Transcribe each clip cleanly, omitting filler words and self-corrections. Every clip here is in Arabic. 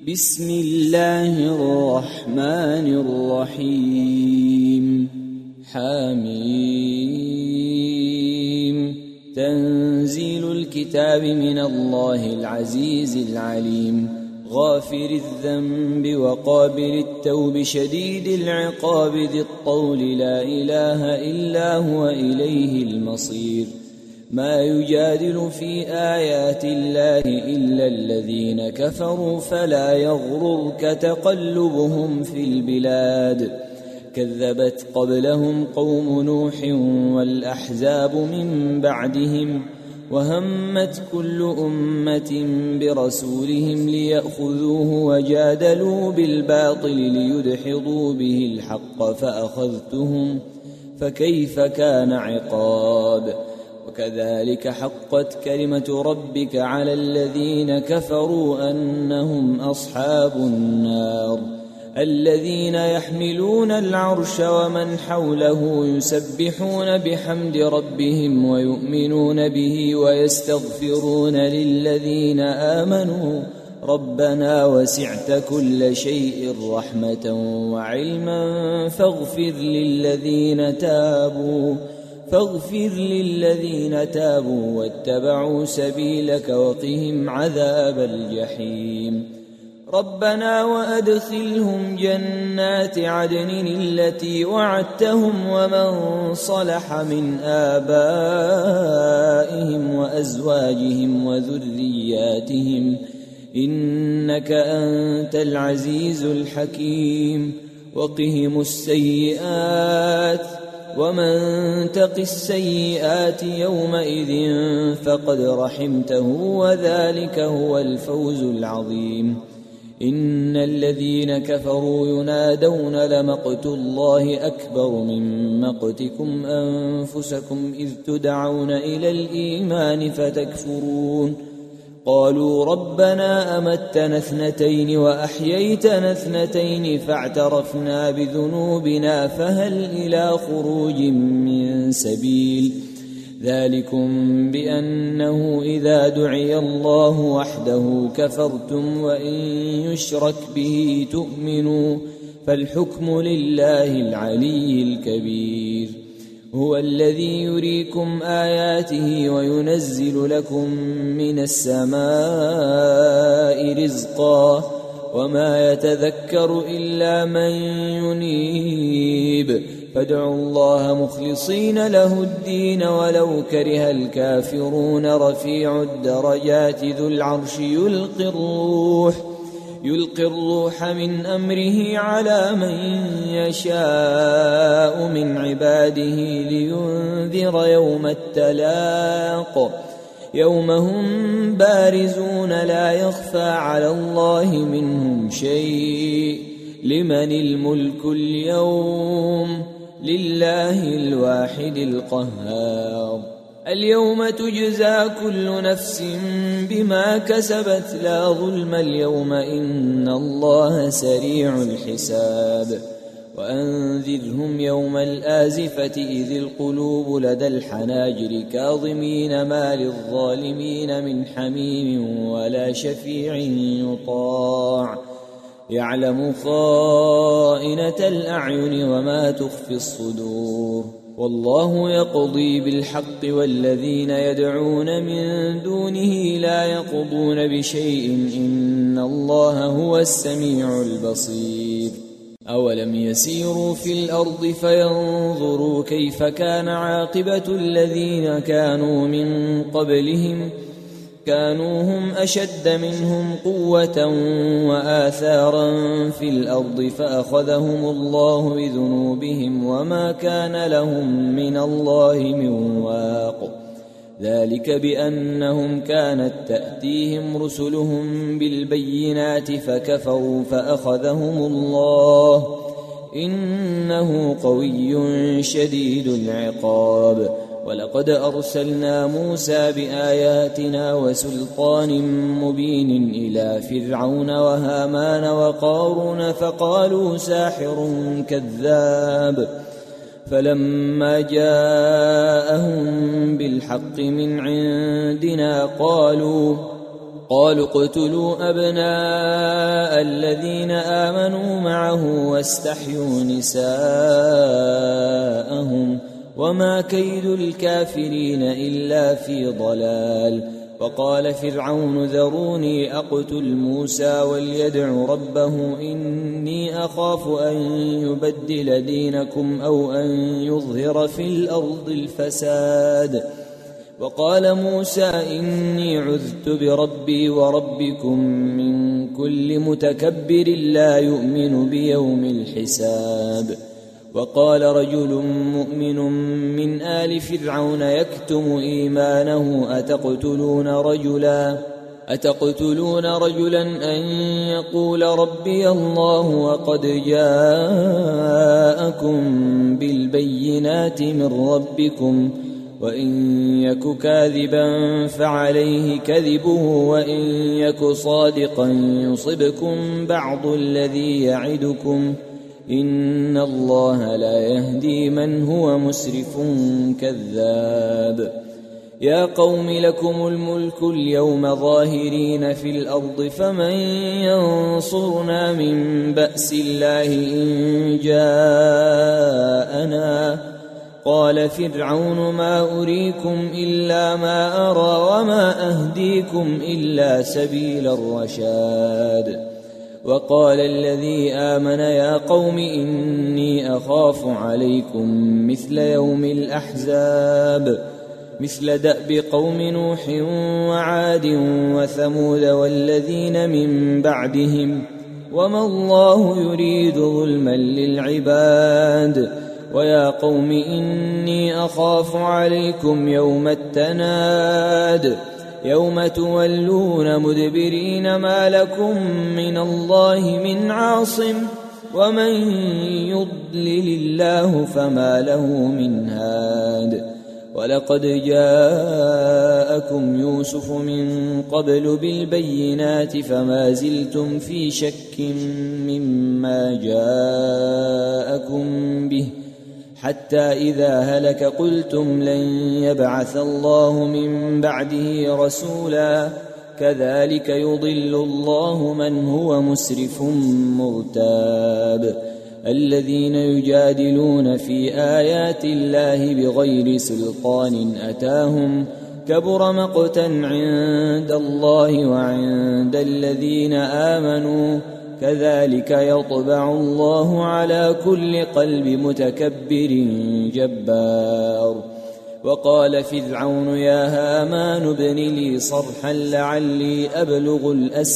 بسم الله الرحمن الرحيم حميم تنزيل الكتاب من الله العزيز العليم غافر الذنب وقابل التوب شديد العقاب ذي الطول لا إله إلا هو إليه المصير ما يجادل في آيات الله إلا الذين كفروا فلا يغررك تقلبهم في البلاد كذبت قبلهم قوم نوح والأحزاب من بعدهم وهمت كل أمة برسولهم ليأخذوه وجادلوا بالباطل ليدحضوا به الحق فأخذتهم فكيف كان عقاب وكذلك حقت كلمة ربك على الذين كفروا أنهم أصحاب النار الذين يحملون العرش ومن حوله يسبحون بحمد ربهم ويؤمنون به ويستغفرون للذين آمنوا ربنا وسعت كل شيء رحمة وعلما فاغفر للذين تابوا واتبعوا سبيلك وقهم عذاب الجحيم ربنا وأدخلهم جنات عدن التي وعدتهم ومن صلح من آبائهم وأزواجهم وذرياتهم إنك أنت العزيز الحكيم وقهم السيئات ومن تق السيئات يومئذ فقد رحمته وذلك هو الفوز العظيم إن الذين كفروا ينادون لمقت الله أكبر من مقتكم أنفسكم إذ تدعون إلى الإيمان فتكفرون قالوا ربنا أمتنا اثنتين وأحييتنا اثنتين فاعترفنا بذنوبنا فهل إلى خروج من سبيل ذلكم بأنه إذا دعي الله وحده كفرتم وإن يشرك به تؤمنوا فالحكم لله العلي الكبير هو الذي يريكم آياته وينزل لكم من السماء رزقا وما يتذكر إلا من ينيب فادعوا الله مخلصين له الدين ولو كره الكافرون رفيع الدرجات ذو العرش يلقي الروح من أمره على من يشاء من عباده لينذر يوم التلاق يوم هم بارزون لا يخفى على الله منهم شيء لمن الملك اليوم لله الواحد القهار اليوم تجزى كل نفس بما كسبت لا ظلم اليوم إن الله سريع الحساب وأنذرهم يوم الآزفة إذ القلوب لدى الحناجر كاظمين ما للظالمين من حميم ولا شفيع يطاع يعلم خائنة الأعين وما تخفي الصدور والله يقضي بالحق والذين يدعون من دونه لا يقضون بشيء إن الله هو السميع البصير أولم يسيروا في الأرض فينظروا كيف كان عاقبة الذين كانوا من قبلهم كانوا هم أشد منهم قوة وآثارا في الأرض فأخذهم الله بذنوبهم وما كان لهم من الله من واق ذلك بأنهم كانت تأتيهم رسلهم بالبينات فكفروا فأخذهم الله إنه قوي شديد العقاب ولقد أرسلنا موسى بآياتنا وسلطان مبين إلى فرعون وهامان وقارون فقالوا ساحر كذاب فلما جاءهم بالحق من عندنا قالوا اقتلوا أبناء الذين آمنوا معه واستحيوا نساءهم وما كيد الكافرين إلا في ضلال. وقال فرعون ذروني أقتل موسى وليدع ربه إني أخاف أن يبدل دينكم أو أن يظهر في الأرض الفساد. وقال موسى إني عذت بربي وربكم من كل متكبر لا يؤمن بيوم الحساب. وقال رجل مؤمن من آل فرعون يكتم إيمانه أتقتلون رجلا أن يقول ربي الله وقد جاءكم بالبينات من ربكم وإن يك كاذبا فعليه كذبه وإن يك صادقا يصبكم بعض الذي يعدكم إن الله لا يهدي من هو مسرف كذاب. يا قوم لكم الملك اليوم ظاهرين في الأرض فمن ينصرنا من بأس الله إن جاءنا. قال فرعون ما أريكم إلا ما أرى وما أهديكم إلا سبيل الرشاد. وقال الذي آمن يا قوم إني أخاف عليكم مثل يوم الأحزاب مثل دأب قوم نوح وعاد وثمود والذين من بعدهم وما الله يريد ظلما للعباد. ويا قوم إني أخاف عليكم يوم التناد يوم تولون مدبرين ما لكم من الله من عاصم ومن يضلل الله فما له من هاد. ولقد جاءكم يوسف من قبل بالبينات فما زلتم في شك مما جاءكم به حتى إذا هلك قلتم لن يبعث الله من بعده رسولا كذلك يضل الله من هو مسرف مرتاب. الذين يجادلون في آيات الله بغير سلطان أتاهم كبر مقتا عند الله وعند الذين آمنوا كذلك يطبع الله على كل قلب متكبر جبار. وقال فرعون يا هامان ابن لي صرحا لعلي أبلغ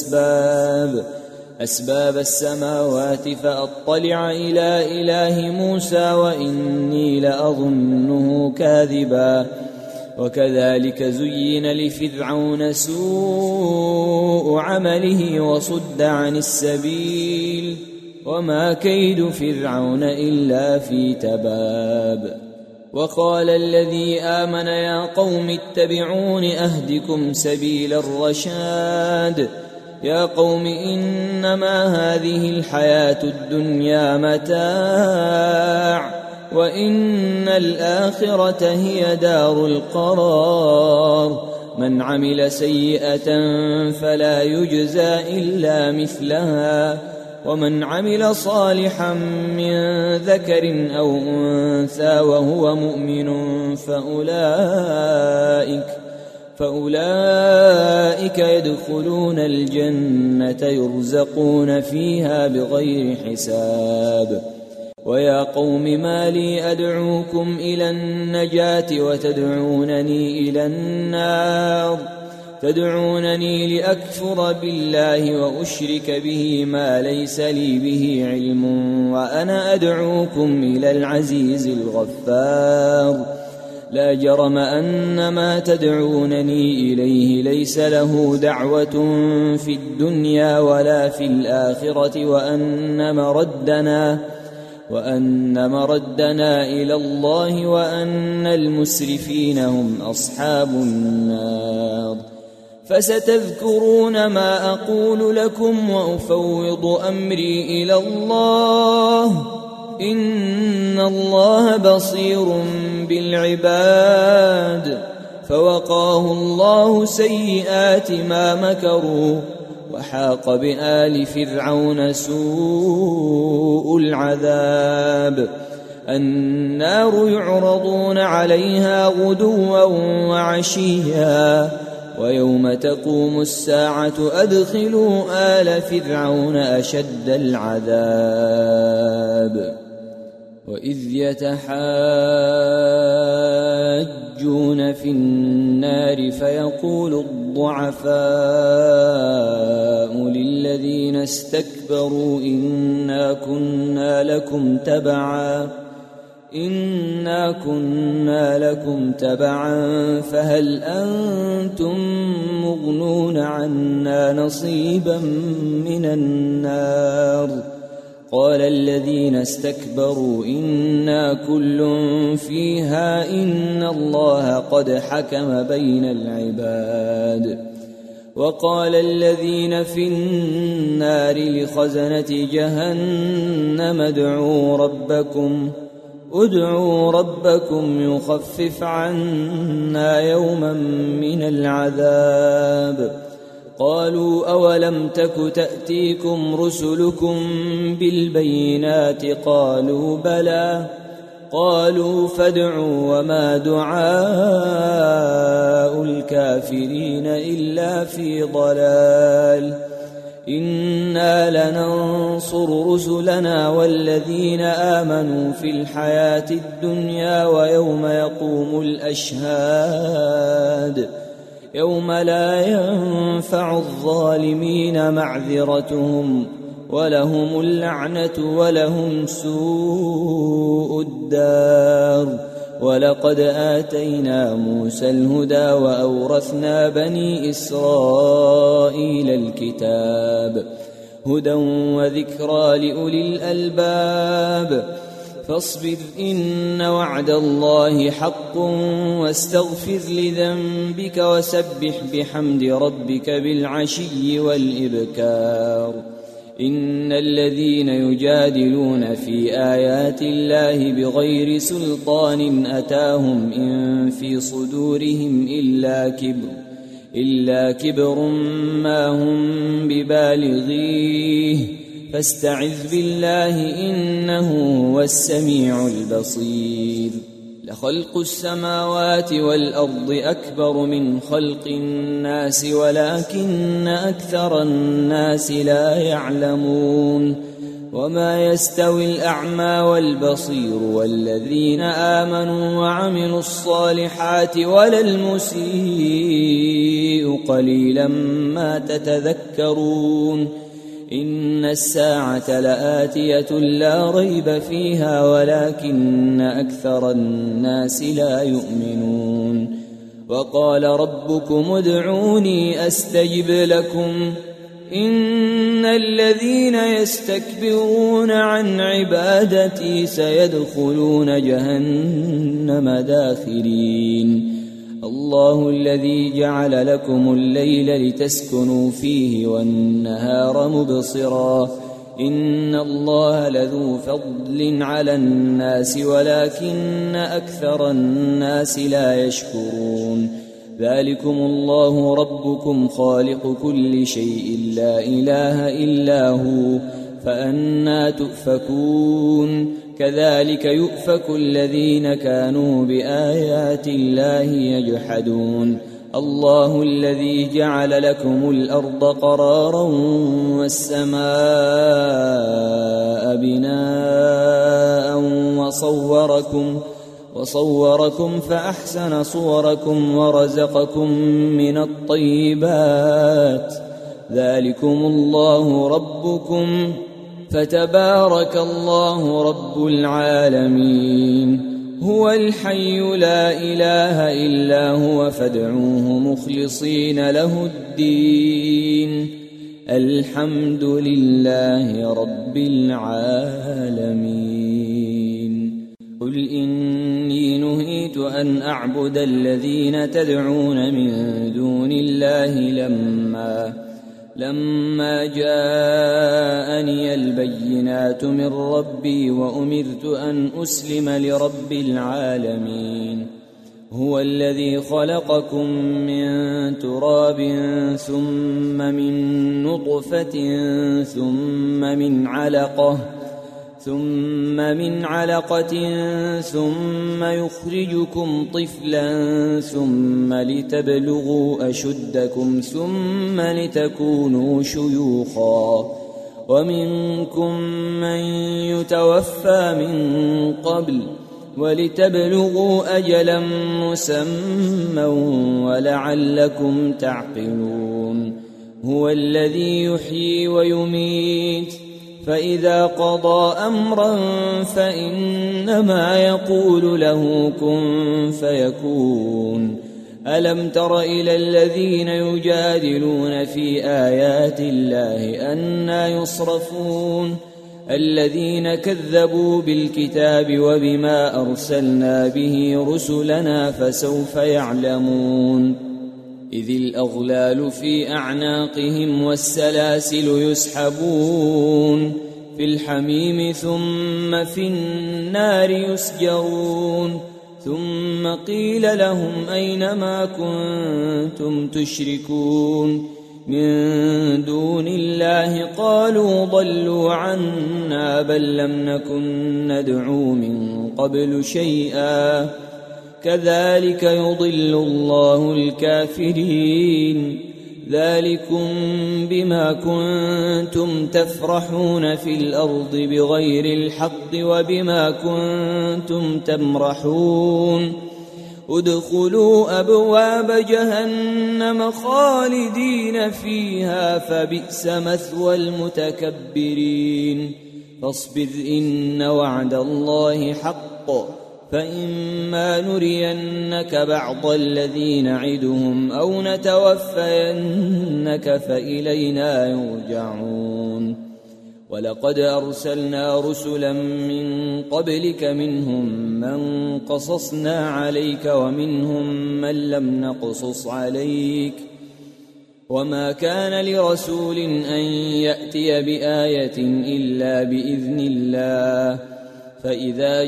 أسباب السماوات فأطلع إلى إله موسى وإني لأظنه كاذبا. وكذلك زين لفرعون سوء عمله وصد عن السبيل وما كيد فرعون إلا في تباب. وقال الذي آمن يا قوم اتبعون أهدكم سبيل الرشاد. يا قوم إنما هذه الحياة الدنيا متاع وإن الآخرة هي دار القرار. من عمل سيئة فلا يجزى إلا مثلها ومن عمل صالحا من ذكر أو أنثى وهو مؤمن فأولئك يدخلون الجنة يرزقون فيها بغير حساب. ويا قوم ما لي أدعوكم إلى النجاة وتدعونني إلى النار تدعونني لأكفر بالله وأشرك به ما ليس لي به علم وأنا أدعوكم إلى العزيز الغفار. لا جرم أن ما تدعونني إليه ليس له دعوة في الدنيا ولا في الآخرة وأن مردنا إلى الله وأن المسرفين هم أصحاب النار. فستذكرون ما أقول لكم وأفوض أمري إلى الله إن الله بصير بالعباد. فوقاه الله سيئات ما مكروا وحاق بآل فرعون سوء العذاب النار يعرضون عليها غدوا وعشيا ويوم تقوم الساعة أدخلوا آل فرعون أشد العذاب وإذ يتحاجون في النار فيقول الضعفاء للذين استكبروا إنا كنا لكم تبعا فهل أنتم مغنون عنا نصيبا من النار قال الذين استكبروا إنا كل فيها إن الله قد حكم بين العباد وقال الذين في النار لخزنة جهنم ادعوا ربكم يخفف عنا يوما من العذاب قالوا أولم تك تأتيكم رسلكم بالبينات قالوا بلى قالوا فادعوا وما دعاء الكافرين إلا في ضلال إنا لننصر رسلنا والذين آمنوا في الحياة الدنيا ويوم يقوم الأشهاد يوم لا ينفع الظالمين معذرتهم ولهم اللعنة ولهم سوء الدار ولقد آتينا موسى الهدى وأورثنا بني إسرائيل الكتاب هدى وذكرى لأولي الألباب فاصبر إن وعد الله حق واستغفر لذنبك وسبح بحمد ربك بالعشي والإبكار إن الذين يجادلون في آيات الله بغير سلطان أتاهم إن في صدورهم إلا كبر ما هم ببالغيه فاستعذ بالله إنه هو السميع البصير لخلق السماوات والأرض أكبر من خلق الناس ولكن أكثر الناس لا يعلمون وما يستوي الأعمى والبصير والذين آمنوا وعملوا الصالحات ولا المسيء قليلا ما تتذكرون إن الساعة لآتية لا ريب فيها ولكن أكثر الناس لا يؤمنون وقال ربكم ادعوني أستجب لكم إن الذين يستكبرون عن عبادتي سيدخلون جهنم داخرين الله الذي جعل لكم الليل لتسكنوا فيه والنهار مبصرا إن الله لذو فضل على الناس ولكن أكثر الناس لا يشكرون ذلكم الله ربكم خالق كل شيء لا إله إلا هو فأنى تؤفكون كذلك يؤفك الذين كانوا بآيات الله يجحدون الله الذي جعل لكم الأرض قرارا والسماء بناء وصوركم فأحسن صوركم ورزقكم من الطيبات ذلكم الله ربكم فتبارك الله رب العالمين هو الحي لا إله إلا هو فادعوه مخلصين له الدين الحمد لله رب العالمين قل إني نهيت أن أعبد الذين تدعون من دون الله لما جاءني البينات من ربي وأمرت أن أسلم لرب العالمين هو الذي خلقكم من تراب ثم من نطفة ثم من علقة ثم يخرجكم طفلا ثم لتبلغوا أشدكم ثم لتكونوا شيوخا ومنكم من يتوفى من قبل ولتبلغوا أجلا مسمى ولعلكم تعقلون هو الذي يحيي ويميت فإذا قضى أمرا فإنما يقول له كن فيكون ألم تر إلى الذين يجادلون في آيات الله أنى يصرفون الذين كذبوا بالكتاب وبما أرسلنا به رسلنا فسوف يعلمون إذ الأغلال في أعناقهم والسلاسل يسحبون في الحميم ثم في النار يسجرون ثم قيل لهم أين ما كنتم تشركون من دون الله قالوا ضلوا عنا بل لم نكن ندعو من قبل شيئا كذلك يضل الله الكافرين ذلكم بما كنتم تفرحون في الأرض بغير الحق وبما كنتم تمرحون ادخلوا أبواب جهنم خالدين فيها فبئس مثوى المتكبرين فاصبر إن وعد الله حق فإما نرينك بعض الذي نعدهم أو نتوفينك فإلينا يرجعون ولقد أرسلنا رسلا من قبلك منهم من قصصنا عليك ومنهم من لم نقصص عليك وما كان لرسول أن يأتي بآية إلا بإذن الله فإذا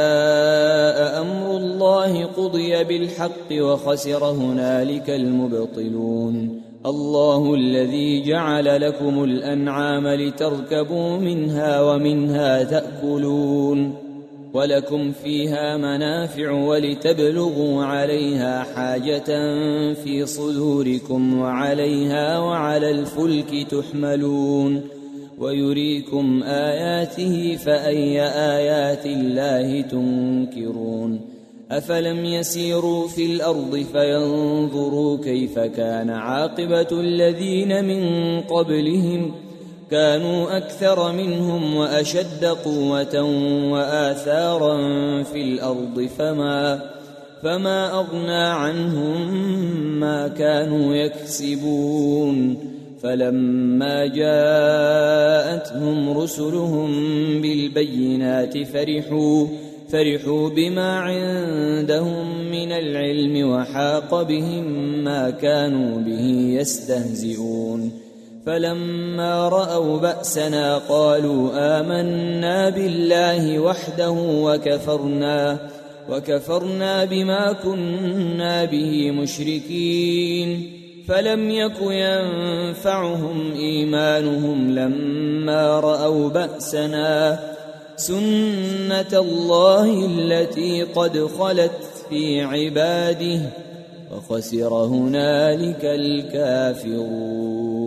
جاء أمر الله قضي بالحق وخسر هنالك المبطلون الله الذي جعل لكم الأنعام لتركبوا منها ومنها تأكلون ولكم فيها منافع ولتبلغوا عليها حاجة في صدوركم وعليها وعلى الفلك تحملون ويريكم آياته فأي آيات الله تنكرون أفلم يسيروا في الأرض فينظروا كيف كان عاقبة الذين من قبلهم كانوا أكثر منهم وأشد قوة وآثارا في الأرض فما أغنى عنهم ما كانوا يكسبون فلما جاءتهم رسلهم بالبينات فرحوا بما عندهم من العلم وحاق بهم ما كانوا به يستهزئون فلما رأوا بأسنا قالوا آمنا بالله وحده وكفرنا بما كنا به مشركين فلم يك ينفعهم إيمانهم لما رأوا بأسنا سنة الله التي قد خلت في عباده وخسر هنالك الكافرون